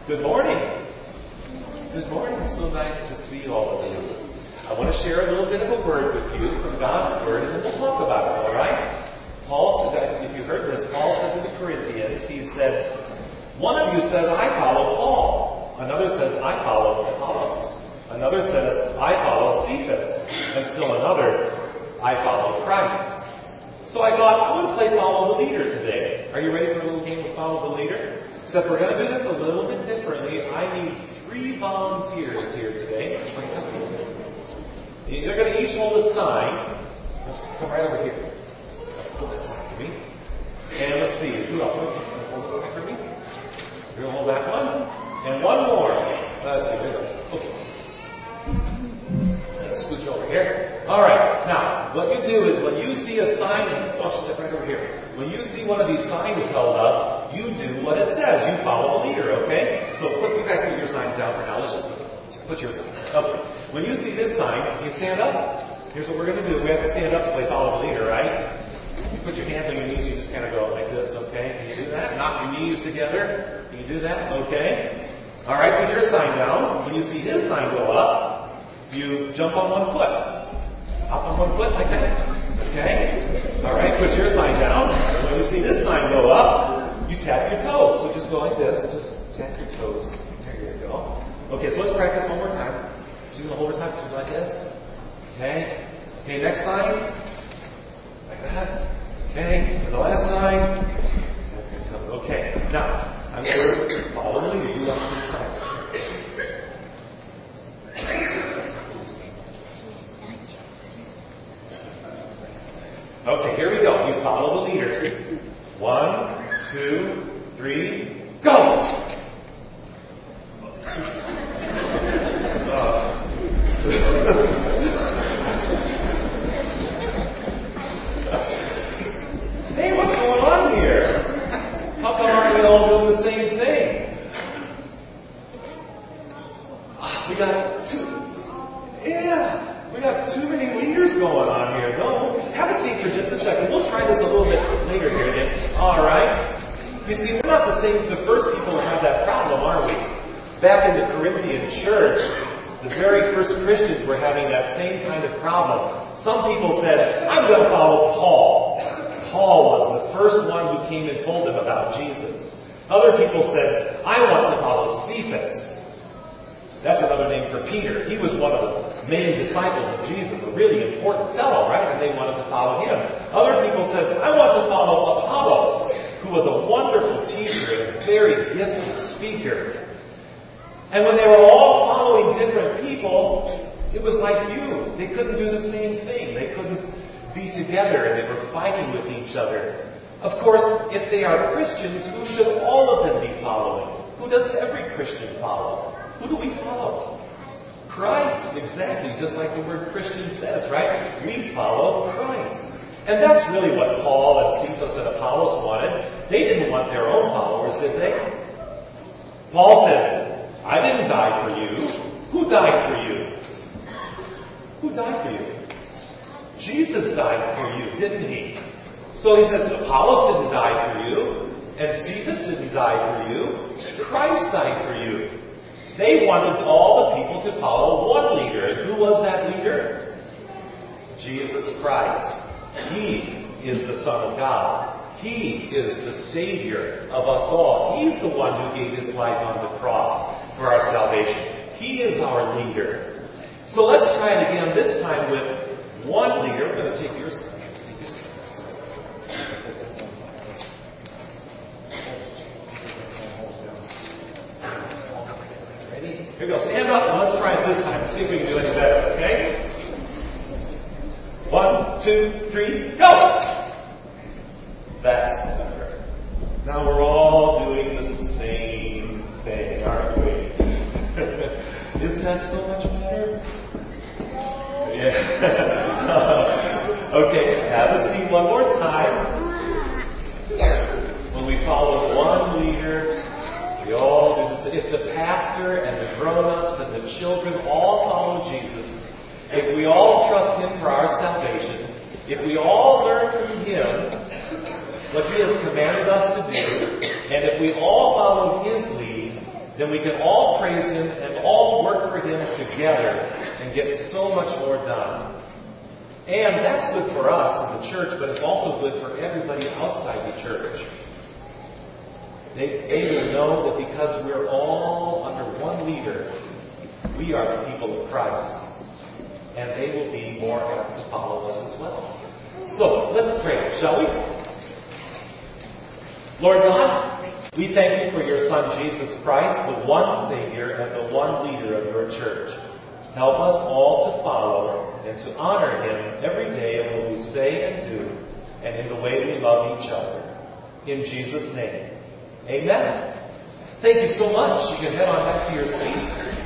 Good morning. Good morning. It's so nice to see all of you. I want to share a little bit of a word with you from God's Word, and then we'll talk about it, all right? Paul said, if you heard this, Paul said to the Corinthians, he said, one of you says, I follow Paul. Another says, I follow Apollos. Another says, I follow Cephas. And still another, I follow Christ. So I thought, I'm going to play Follow the Leader today. Are you ready for a little game of Follow the Leader? Except we're going to do this a little bit differently. I need 3 volunteers here today. They're going to each hold a sign. Come right over here. Hold that sign for me. And let's see, who else? Hold this sign for me. You're going to hold that one. And one more. Let's see, there we go. Okay. Let's scooch over here. All right. Now, what you do is when you see a sign, step right over here. When you see one of these signs held up, you do what it says. You follow the leader, okay? So you guys put your signs down for now. Let's just put yours up. Okay. When you see this sign, you stand up. Here's what we're going to do. We have to stand up to play follow the leader, right? You put your hands on your knees. You just kind of go like this, okay? Can you do that? Knock your knees together. Can you do that? Okay. All right. Put your sign down. When you see his sign go up, you jump on one foot. Hop on one foot like that. Okay? All right, put your sign down. When you see this sign go up, you tap your toes. So just go like this. Just tap your toes. There you go. Okay, so let's practice one more time. She's going to hold her sign. She's like this. Okay? Okay, next sign. Like that. Okay, and the last sign. Tap your toes. Okay, now, I'm going to follow the leader. You want to sign. Okay, here we go. You follow the leader. 1, 2, 3, go! Hey, what's going on here? How come aren't we all doing the same thing? We got too many leaders going on here. No, have a seat for just a second. We'll try this a little bit later here then. All right. You see, we're not the first people to have that problem, are we? Back in the Corinthian church, the very first Christians were having that same kind of problem. Some people said, I'm going to follow Paul. Paul was the first one who came and told them about Jesus. Other people said, I want to follow Cephas. That's another name for Peter. He was one of the main disciples of Jesus, a really important fellow, right? And they wanted to follow him. Other people said, I want to follow Apollos, who was a wonderful teacher and a very gifted speaker. And when they were all following different people, it was like you. They couldn't do the same thing. They couldn't be together, and they were fighting with each other. Of course, if they are Christians, who should all of them be following? Who does every Christian follow? Who do we follow? Christ, exactly, just like the word Christian says, right? We follow Christ. And that's really what Paul and Cephas and Apollos wanted. They didn't want their own followers, did they? Paul said, I didn't die for you. Who died for you? Who died for you? Jesus died for you, didn't he? So he says, Apollos didn't die for you, and Cephas didn't die for you. Christ died for you. They wanted all the people to follow one leader. And who was that leader? Jesus Christ. He is the Son of God. He is the Savior of us all. He's the one who gave his life on the cross for our salvation. He is our leader. So let's try it again, this time with one leader. We're going to take your signs. Here we go. Stand up and let's try it this time. See if we can do any better, okay? 1, 2, 3, go! That's better. Now we're all doing the same thing, aren't we? Isn't that so much better? Yeah. Okay, have a seat one more time. When we follow one leader, we all do this. If the pastor and the grown-ups and the children all follow Jesus, if we all trust him for our salvation, if we all learn from him what he has commanded us to do, and if we all follow his lead, then we can all praise Him and all work for Him together and get so much more done. And that's good for us in the church, but it's also good for everybody outside the church. They will know that because we're all under one leader, we are the people of Christ. And they will be more apt to follow us as well. So, let's pray, shall we? Lord God, we thank you for your Son, Jesus Christ, the one Savior and the one leader of your church. Help us all to follow and to honor him every day in what we say and do, and in the way we love each other. In Jesus' name, amen. Thank you so much. You can head on back to your seats.